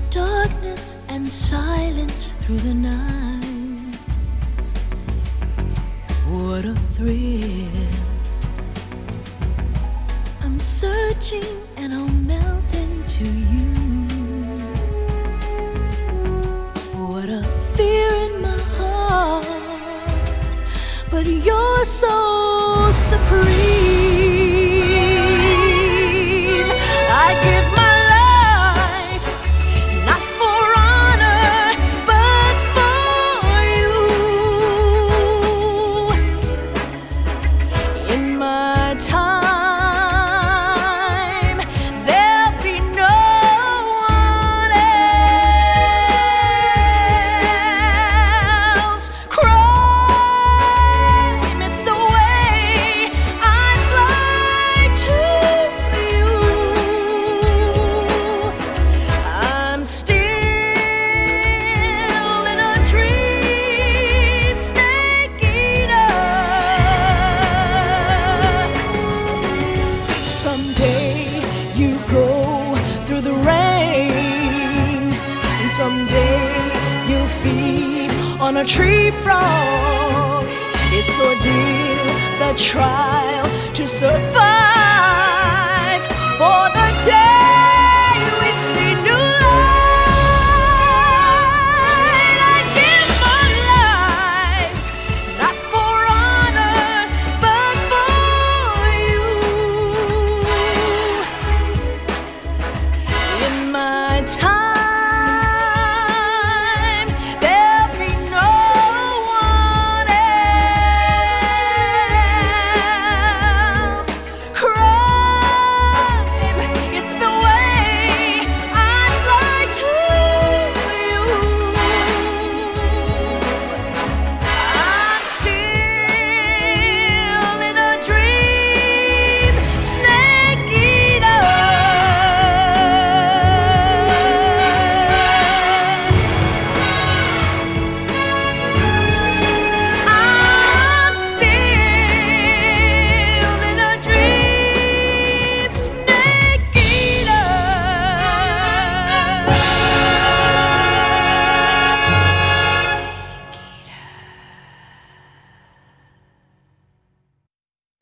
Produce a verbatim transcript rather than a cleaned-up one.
darkness and silence through the night. What a thrill. I'm searching and I'll melt into you. What a fear in my heart, but you're so supreme. I give my life not for honor, but for you. In my time, there'll be no one else. Crime, it's the way I fly to you. I'm still in a dream, snake eater. Someday you go through the rain, and someday you'll feed on a tree frog. It's ordeal, the trial to survive.